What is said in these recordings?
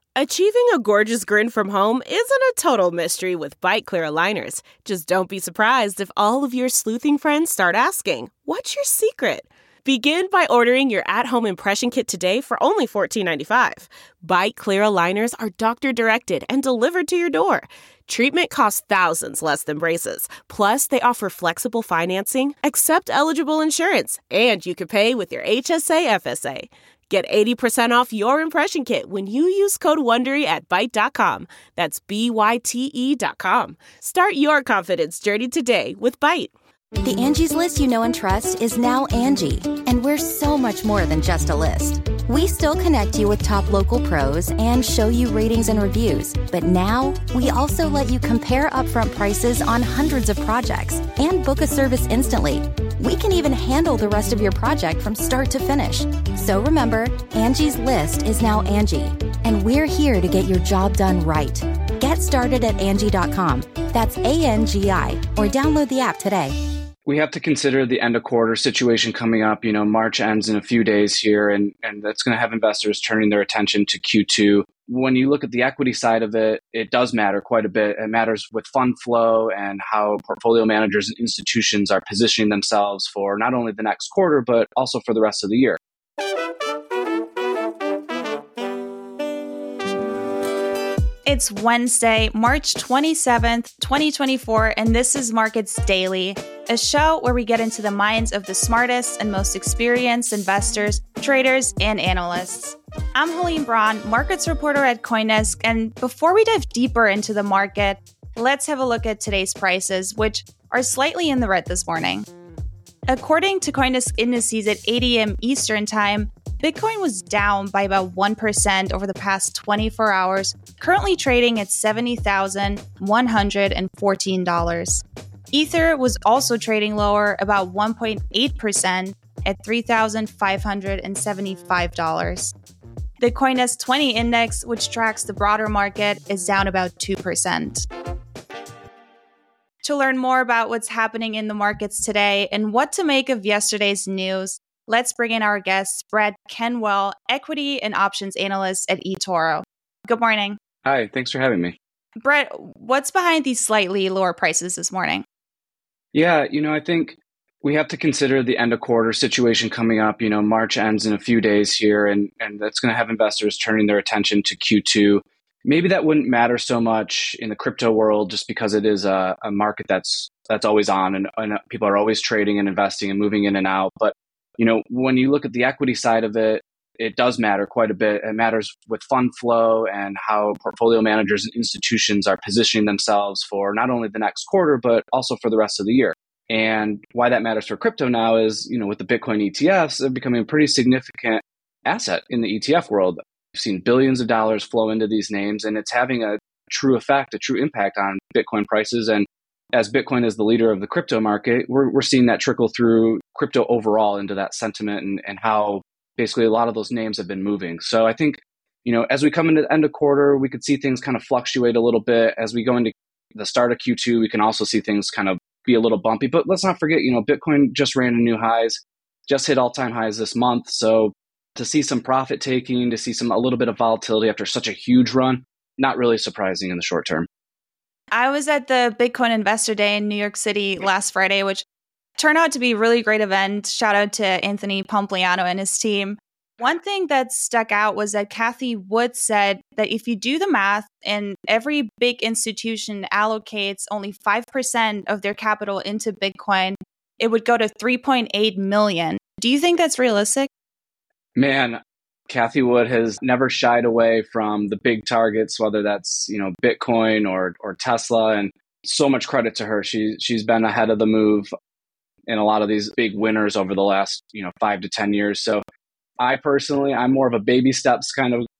Achieving a gorgeous grin from home isn't a total mystery with Byte Clear aligners. Just don't be surprised if all of your sleuthing friends start asking, "What's your secret?" Begin by ordering your at-home impression kit today for only $14.95. Byte Clear aligners are doctor-directed and delivered to your door. Treatment costs thousands less than braces. Plus, they offer flexible financing, accept eligible insurance, and you can pay with your HSA FSA. Get 80% off your impression kit when you use code WONDERY at Byte.com. That's BYTE.com. Start your confidence journey today with Byte. The Angie's List you know and trust is now Angie, and we're so much more than just a list. We still connect you with top local pros and show you ratings and reviews, but now we also let you compare upfront prices on hundreds of projects and book a service instantly. We can even handle the rest of your project from start to finish. So remember, Angie's List is now Angie, and we're here to get your job done right. Get started at Angie.com. That's ANGI, or download the app today. We have to consider the end of quarter situation coming up. March ends in a few days here, and that's going to have investors turning their attention to Q2. When you look at the equity side of it, it does matter quite a bit. It matters with fund flow and how portfolio managers and institutions are positioning themselves for not only the next quarter, but also for the rest of the year. It's Wednesday, March 27th, 2024, and this is Markets Daily, a show where we get into the minds of the smartest and most experienced investors, traders, and analysts. I'm Helene Braun, markets reporter at CoinDesk, and before we dive deeper into the market, let's have a look at today's prices, which are slightly in the red this morning. According to CoinDesk indices at 8 a.m. Eastern Time, Bitcoin was down by about 1% over the past 24 hours, currently trading at $70,114. Ether was also trading lower, about 1.8% at $3,575. The CoinDesk 20 index, which tracks the broader market, is down about 2%. To learn more about what's happening in the markets today and what to make of yesterday's news, let's bring in our guest, Brett Kenwell, equity and options analyst at eToro. Good morning. Hi, thanks for having me. Brett, what's behind these slightly lower prices this morning? Yeah, I think we have to consider the end of quarter situation coming up. March ends in a few days here, and that's going to have investors turning their attention to Q2. Maybe that wouldn't matter so much in the crypto world just because it is a market that's always on and people are always trading and investing and moving in and out. But, when you look at the equity side of it, it does matter quite a bit. It matters with fund flow and how portfolio managers and institutions are positioning themselves for not only the next quarter, but also for the rest of the year. And why that matters for crypto now is, with the Bitcoin ETFs, they're becoming a pretty significant asset in the ETF world. We've seen billions of dollars flow into these names, and it's having a true effect, a true impact on Bitcoin prices. And as Bitcoin is the leader of the crypto market, we're seeing that trickle through crypto overall into that sentiment and how basically a lot of those names have been moving. So I think, as we come into the end of quarter, we could see things kind of fluctuate a little bit. As we go into the start of Q2, we can also see things kind of be a little bumpy. But let's not forget, Bitcoin just ran to new highs, just hit all-time highs this month. So to see some profit taking, to see a little bit of volatility after such a huge run, not really surprising in the short term. I was at the Bitcoin Investor Day in New York City last Friday, which turned out to be a really great event. Shout out to Anthony Pompliano and his team. One thing that stuck out was that Cathie Wood said that if you do the math and every big institution allocates only 5% of their capital into Bitcoin, it would go to 3.8 million. Do you think that's realistic? Man, Cathie Wood has never shied away from the big targets, whether that's, Bitcoin or Tesla, and so much credit to her. She's been ahead of the move in a lot of these big winners over the last, 5 to 10 years. So I personally, I'm more of a baby steps kind of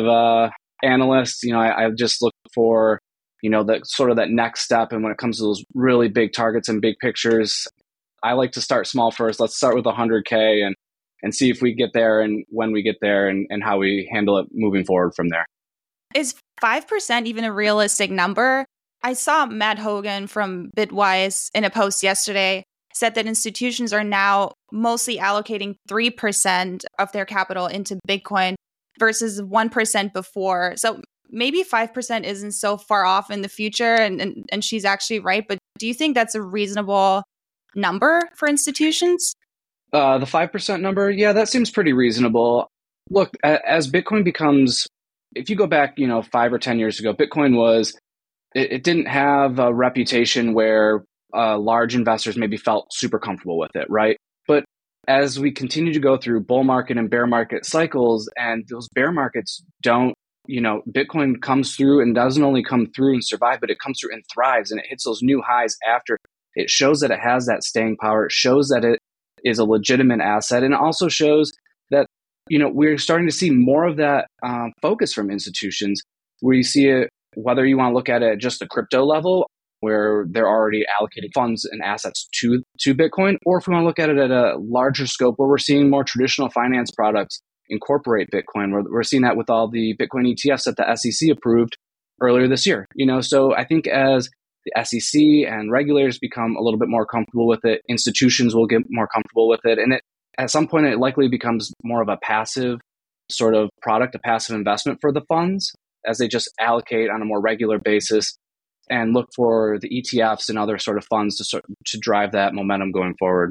analyst. I just look for, that sort of that next step. And when it comes to those really big targets and big pictures, I like to start small first. Let's start with 100K and see if we get there and when we get there and how we handle it moving forward from there. Is 5% even a realistic number? I saw Matt Hogan from Bitwise in a post yesterday said that institutions are now mostly allocating 3% of their capital into Bitcoin. versus 1% before. So maybe 5% isn't so far off in the future, and she's actually right. But do you think that's a reasonable number for institutions? The 5% number, yeah, that seems pretty reasonable. Look, as Bitcoin becomes, if you go back, 5 or 10 years ago, Bitcoin it didn't have a reputation where large investors maybe felt super comfortable with it, right? But as we continue to go through bull market and bear market cycles, and those bear markets don't, Bitcoin comes through and doesn't only come through and survive, but it comes through and thrives, and it hits those new highs after. It shows that it has that staying power. It shows that it is a legitimate asset, and it also shows that, we're starting to see more of that focus from institutions, where you see it, whether you want to look at it at just the crypto level, where they're already allocating funds and assets to Bitcoin, or if we want to look at it at a larger scope, where we're seeing more traditional finance products incorporate Bitcoin. We're seeing that with all the Bitcoin ETFs that the SEC approved earlier this year. So I think as the SEC and regulators become a little bit more comfortable with it, institutions will get more comfortable with it, and at some point it likely becomes more of a passive sort of product, a passive investment for the funds, as they just allocate on a more regular basis and look for the ETFs and other sort of funds to drive that momentum going forward.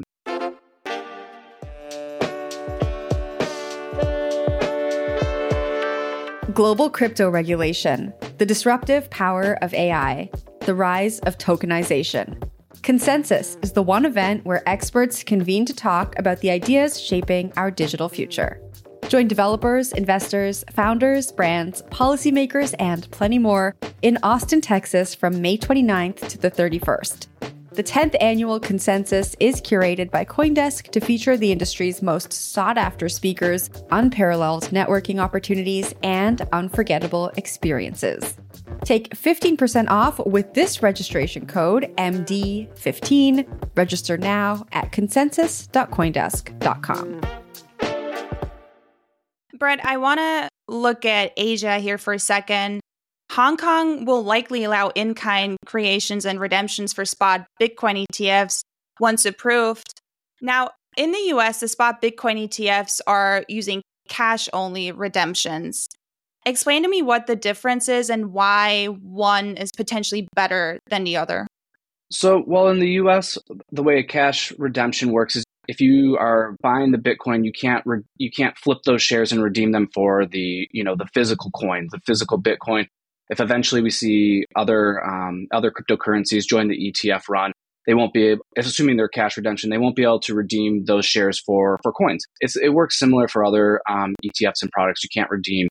Global crypto regulation, the disruptive power of AI, the rise of tokenization. Consensus is the one event where experts convene to talk about the ideas shaping our digital future. Join developers, investors, founders, brands, policymakers, and plenty more in Austin, Texas from May 29th to the 31st. The 10th annual Consensus is curated by CoinDesk to feature the industry's most sought-after speakers, unparalleled networking opportunities, and unforgettable experiences. Take 15% off with this registration code, MD15. Register now at consensus.coindesk.com. Brett, I want to look at Asia here for a second. Hong Kong will likely allow in-kind creations and redemptions for spot Bitcoin ETFs once approved. Now, in the US, the spot Bitcoin ETFs are using cash-only redemptions. Explain to me what the difference is and why one is potentially better than the other. So, well, in the US, the way a cash redemption works is if you are buying the Bitcoin, you can't flip those shares and redeem them for the physical coin, the physical Bitcoin. If eventually we see other cryptocurrencies join the ETF run, they won't be able, assuming they're cash redemption, they won't be able to redeem those shares for coins. It works similar for other ETFs and products. You can't redeem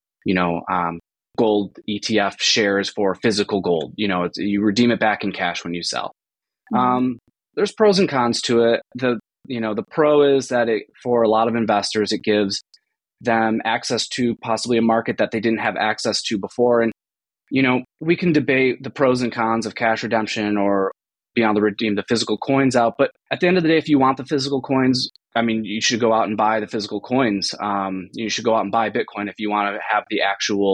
gold ETF shares for physical gold. You redeem it back in cash when you sell. There's pros and cons to it. The pro is that for a lot of investors, it gives them access to possibly a market that they didn't have access to before. And, we can debate the pros and cons of cash redemption or being able to redeem the physical coins out. But at the end of the day, if you want the physical coins, you should go out and buy the physical coins. You should go out and buy Bitcoin if you want to have the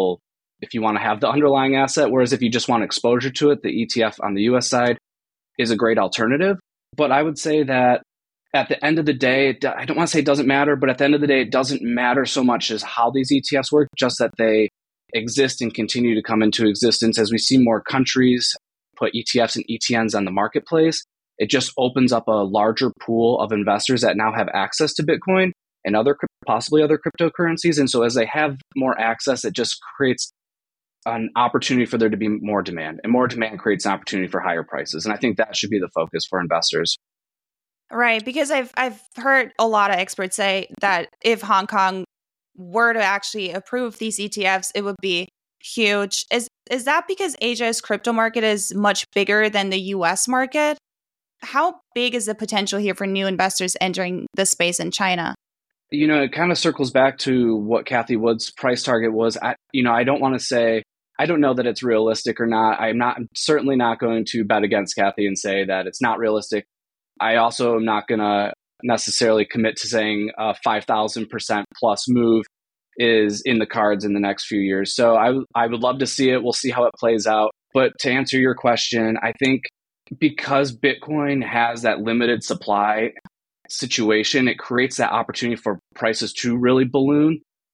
underlying asset. Whereas if you just want exposure to it, the ETF on the US side is a great alternative. But I would say that at the end of the day, I don't want to say it doesn't matter, but at the end of the day, it doesn't matter so much as how these ETFs work, just that they exist and continue to come into existence as we see more countries put ETFs and ETNs on the marketplace. It just opens up a larger pool of investors that now have access to Bitcoin and possibly other cryptocurrencies. And so as they have more access, it just creates an opportunity for there to be more demand, and more demand creates an opportunity for higher prices. And I think that should be the focus for investors. Right, because I've heard a lot of experts say that if Hong Kong were to actually approve these ETFs, it would be huge. Is that because Asia's crypto market is much bigger than the US market? How big is the potential here for new investors entering the space in China? It kind of circles back to what Cathie Wood's price target was. I don't want to say, I don't know that it's realistic or not. I'm certainly not going to bet against Cathie and say that it's not realistic. I also am not going to necessarily commit to saying a 5,000% plus move is in the cards in the next few years. So I would love to see it. We'll see how it plays out. But to answer your question, I think because Bitcoin has that limited supply situation, it creates that opportunity for prices to really balloon.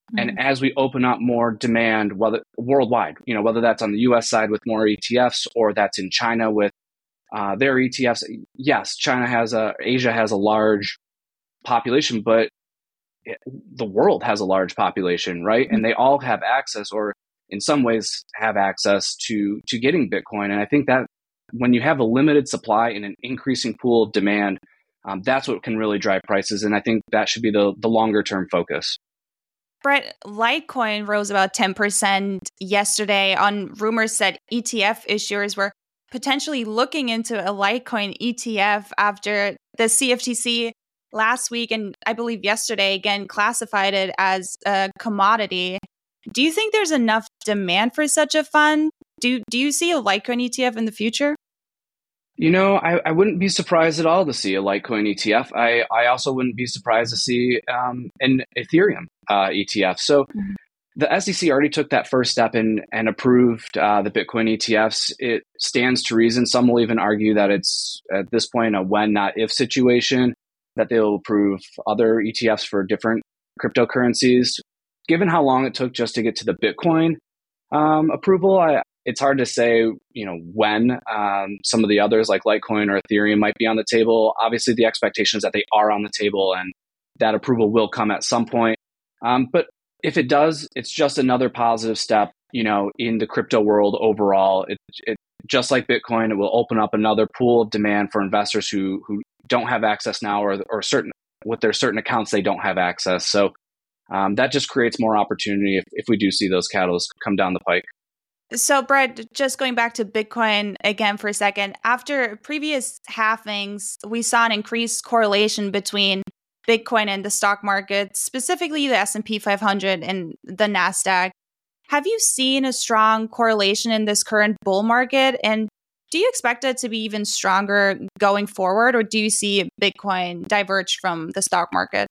And as we open up more demand, whether worldwide, whether that's on the US side with more ETFs or that's in China with their ETFs. Yes, Asia has a large population, but the world has a large population, right? And they all have access, or in some ways have access to getting Bitcoin. And I think that when you have a limited supply and an increasing pool of demand, that's what can really drive prices. And I think that should be the longer term focus. Brett, Litecoin rose about 10% yesterday on rumors that ETF issuers were potentially looking into a Litecoin ETF after the CFTC last week, and I believe yesterday again, classified it as a commodity. Do you think there's enough demand for such a fund? Do you see a Litecoin ETF in the future? I wouldn't be surprised at all to see a Litecoin ETF. I also wouldn't be surprised to see an Ethereum ETF. So the SEC already took that first step and approved the Bitcoin ETFs. It stands to reason. Some will even argue that it's at this point a when, not if situation, that they'll approve other ETFs for different cryptocurrencies. Given how long it took just to get to the Bitcoin approval, it's hard to say, when some of the others like Litecoin or Ethereum might be on the table. Obviously, the expectation is that they are on the table and that approval will come at some point. But if it does, it's just another positive step, in the crypto world overall. It just like Bitcoin, it will open up another pool of demand for investors who don't have access now, or certain with their certain accounts they don't have access. So that just creates more opportunity if we do see those catalysts come down the pike. So, Brett, just going back to Bitcoin again for a second, after previous halvings, we saw an increased correlation between Bitcoin and the stock market, specifically the S&P 500 and the NASDAQ. Have you seen a strong correlation in this current bull market? And do you expect it to be even stronger going forward, or do you see Bitcoin diverge from the stock market?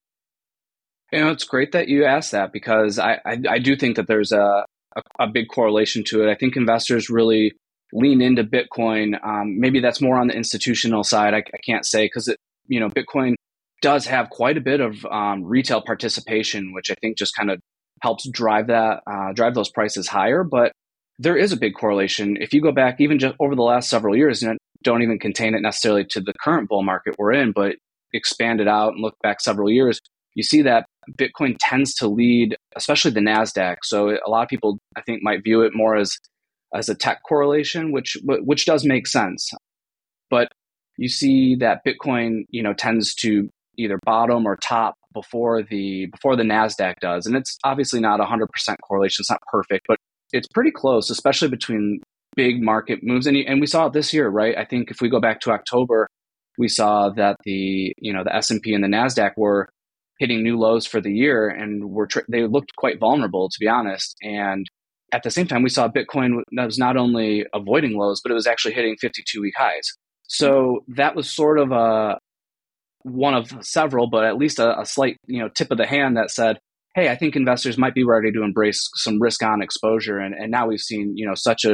It's great that you asked that, because I do think that there's a big correlation to it. I think investors really lean into Bitcoin. Maybe that's more on the institutional side. I can't say, because Bitcoin does have quite a bit of retail participation, which I think just kind of helps drive those prices higher. But there is a big correlation. If you go back even just over the last several years, don't even contain it necessarily to the current bull market we're in, but expand it out and look back several years, you see that Bitcoin tends to lead, especially the NASDAQ. So a lot of people, I think, might view it more as a tech correlation, which does make sense. But you see that Bitcoin, tends to either bottom or top before the NASDAQ does. And it's obviously not 100% correlation. It's not perfect, but it's pretty close, especially between big market moves. And we saw it this year, right? I think if we go back to October, we saw that the S&P and the NASDAQ were hitting new lows for the year, and they looked quite vulnerable, to be honest. And at the same time, we saw Bitcoin that was not only avoiding lows, but it was actually hitting 52-week highs. So that was sort of one of several, but at least a slight tip of the hand that said, hey, I think investors might be ready to embrace some risk-on exposure. And now we've seen such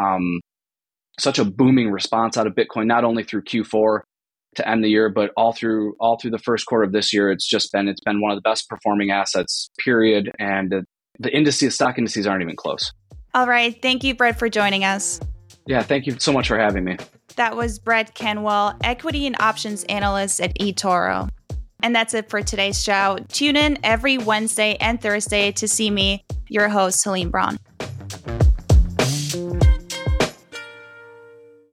a booming response out of Bitcoin, not only through Q4 to end the year, but all through the first quarter of this year. It's been one of the best performing assets, period. And the stock indices aren't even close. All right. Thank you, Brett, for joining us. Yeah, thank you so much for having me. That was Brett Kenwell, equity and options analyst at eToro. And that's it for today's show. Tune in every Wednesday and Thursday to see me, your host, Helene Braun.